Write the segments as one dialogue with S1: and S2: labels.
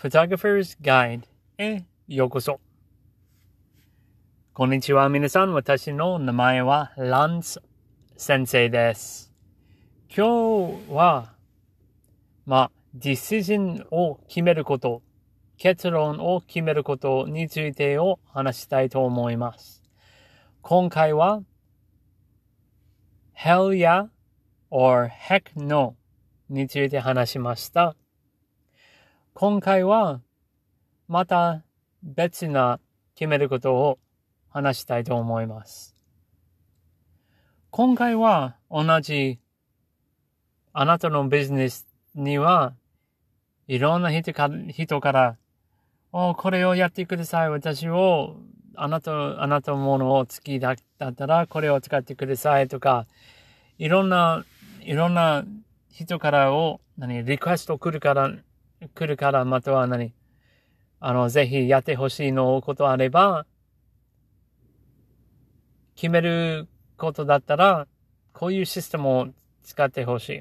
S1: Photographer's Guide へようこそ。こんにちは皆さん。私の名前はランス先生です。今日は、decision を決めること、結論を決めることについてを話したいと思います。今回は Hell yeah or Heck no について話しました。今回はまた別な決めることを話したいと思います。今回は同じあなたのビジネスにはいろんな人からこれをやってください。私をあなたのものを好きだったらこれを使ってくださいとかいろんな人からリクエスト来るからまたはぜひやってほしいのことあれば、決めることだったら、こういうシステムを使ってほしい。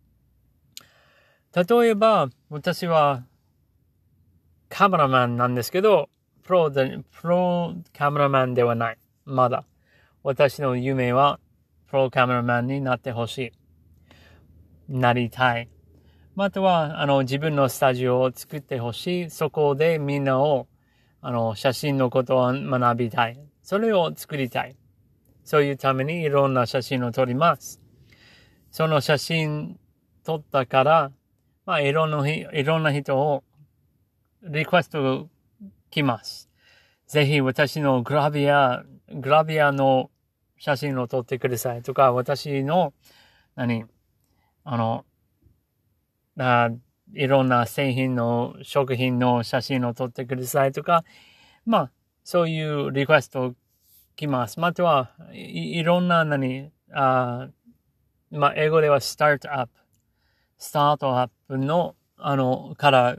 S1: 例えば、私はカメラマンなんですけど、プロカメラマンではない。まだ。私の夢は、プロカメラマンになってほしい。なりたい。または、自分のスタジオを作ってほしい。そこでみんなを、写真のことを学びたい。それを作りたい。そういうためにいろんな写真を撮ります。その写真撮ったから、いろんな人をリクエスト来ます。ぜひ私のグラビアの写真を撮ってくださいとか、私の、いろんな食品の写真を撮ってくださいとか、そういうリクエスト来ます。または、いろんな英語ではスタートアップの、から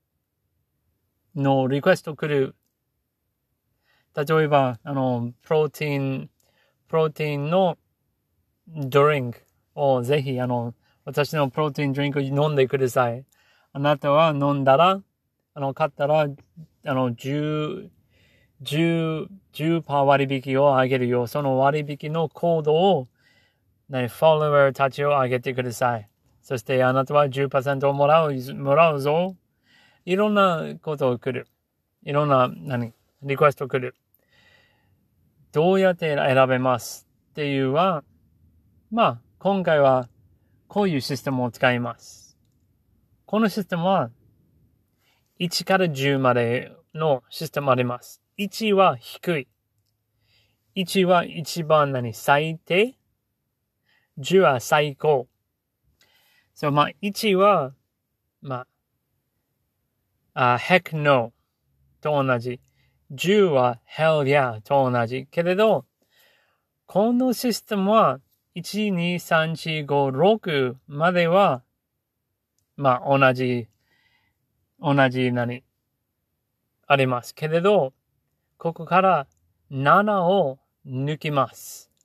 S1: のリクエスト来る。例えば、プロテインのドリンクをぜひ、私のプロテインドリンク飲んでください。あなたは飲んだら、買ったら、10% 割引をあげるよ。その割引のコードを、フォロワーたちをあげてください。そしてあなたは 10% をもらうぞ。いろんなことを来る。いろんな、リクエスト来る。どうやって選べますっていうは、今回はこういうシステムを使います。このシステムは、1から10までのシステムあります。1は低い。1は一番最低。10は最高。1は、heck no と同じ。10は hell yeah と同じ。けれど、このシステムは、1、2、3、4、5、6までは、同じあります。けれど、ここから7を抜きます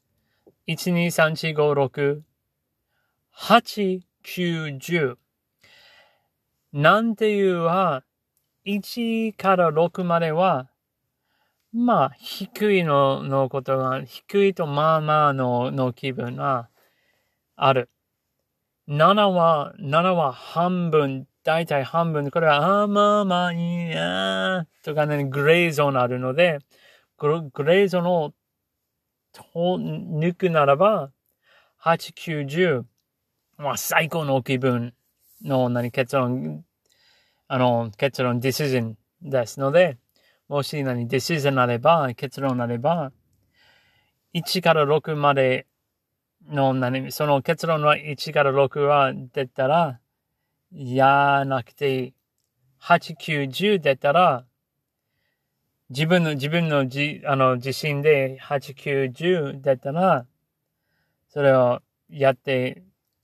S1: 。1、2、3、4、5、6、8、9、10。なんていうは、1から6までは、低いのことが、低いとの気分がある。7は半分、だいたい半分。これは、いいやとかグレーゾーンあるので、グレーゾーンを抜くならば、8、9、10、最高の気分の結論、ディシジョンですので、もしディシジョンあれば、結論あれば、1から6までのその結論は1から6は出たら、やなくて、8、9、10出たら、自分の自信で8、9、10出たら、それをやって、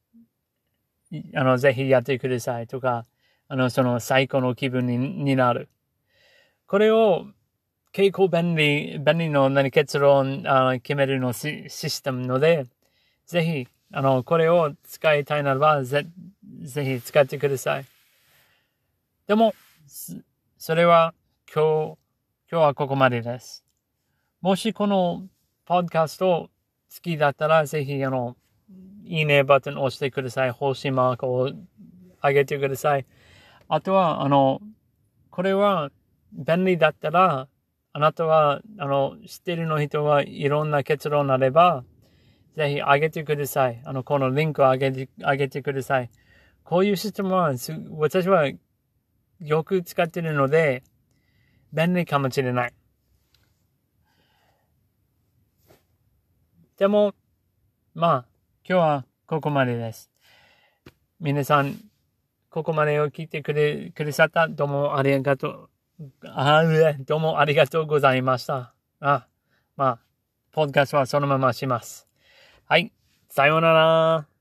S1: ぜひやってくださいとか、その最高の気分になる。これを結構便利の結論決めるのシステムので、ぜひ、これを使いたいならば、ぜひ使ってください。でも、 それは今日はここまでです。もしこのポッドキャスト好きだったら、ぜひいいねボタンを押してください。星マークを上げてください。あとは、これは便利だったら、あなたは、知ってるの人はいろんな結論あれば、ぜひ上げてください。このリンクを上げてください。こういうシステムは、私はよく使っているので、便利かもしれない。でも、今日はここまでです。皆さん、ここまでを聞いてくださった。どうもありがとうございました。ポッドキャストはそのままします。はい。さようなら。